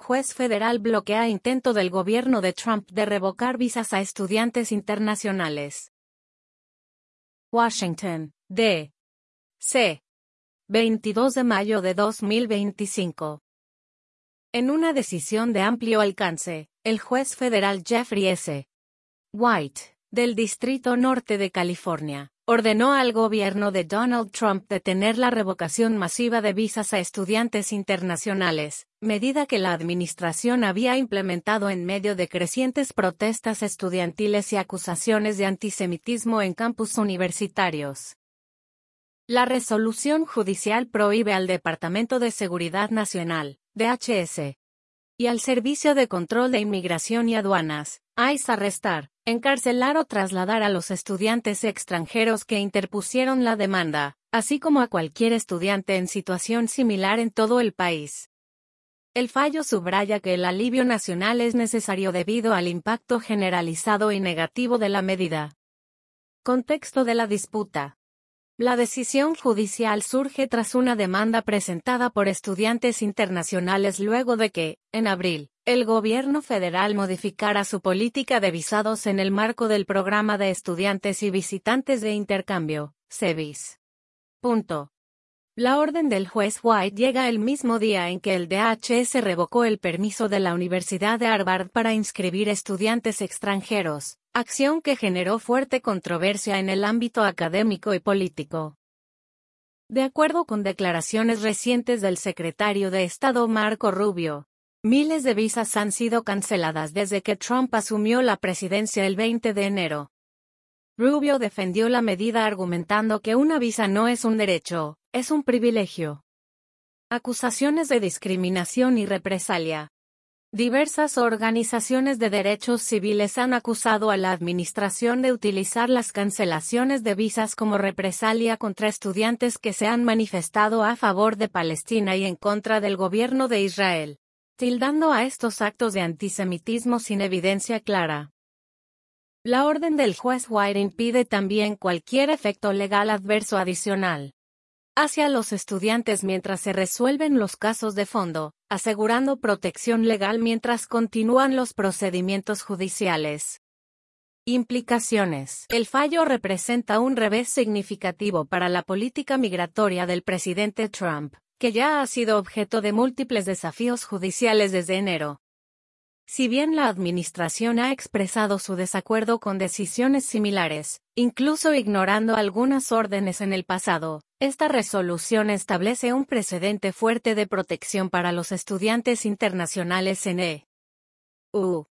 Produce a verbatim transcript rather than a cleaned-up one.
Juez federal bloquea intento del gobierno de Trump de revocar visas a estudiantes internacionales. Washington, D C veintidós de mayo de dos mil veinticinco. En una decisión de amplio alcance, el juez federal Jeffrey S. White, del Distrito Norte de California, ordenó al gobierno de Donald Trump detener la revocación masiva de visas a estudiantes internacionales, medida que la administración había implementado en medio de crecientes protestas estudiantiles y acusaciones de antisemitismo en campus universitarios. La resolución judicial prohíbe al Departamento de Seguridad Nacional, D H S, y al Servicio de Control de Inmigración y Aduanas, I C E, arrestar, encarcelar o trasladar a los estudiantes extranjeros que interpusieron la demanda, así como a cualquier estudiante en situación similar en todo el país. El fallo subraya que el alivio nacional es necesario debido al impacto generalizado y negativo de la medida. Contexto de la disputa. La decisión judicial surge tras una demanda presentada por estudiantes internacionales luego de que, en abril, el gobierno federal modificara su política de visados en el marco del Programa de Estudiantes y Visitantes de Intercambio, SEVIS. Punto. La orden del juez White llega el mismo día en que el D H S revocó el permiso de la Universidad de Harvard para inscribir estudiantes extranjeros, acción que generó fuerte controversia en el ámbito académico y político. De acuerdo con declaraciones recientes del secretario de Estado Marco Rubio, miles de visas han sido canceladas desde que Trump asumió la presidencia el veinte de enero. Rubio defendió la medida argumentando que una visa no es un derecho, es un privilegio. Acusaciones de discriminación y represalia. Diversas organizaciones de derechos civiles han acusado a la administración de utilizar las cancelaciones de visas como represalia contra estudiantes que se han manifestado a favor de Palestina y en contra del gobierno de Israel, tildando a estos actos de antisemitismo sin evidencia clara. La orden del juez White impide también cualquier efecto legal adverso adicional hacia los estudiantes mientras se resuelven los casos de fondo, asegurando protección legal mientras continúan los procedimientos judiciales. Implicaciones. El fallo representa un revés significativo para la política migratoria del presidente Trump, que ya ha sido objeto de múltiples desafíos judiciales desde enero. Si bien la administración ha expresado su desacuerdo con decisiones similares, incluso ignorando algunas órdenes en el pasado, esta resolución establece un precedente fuerte de protección para los estudiantes internacionales en E U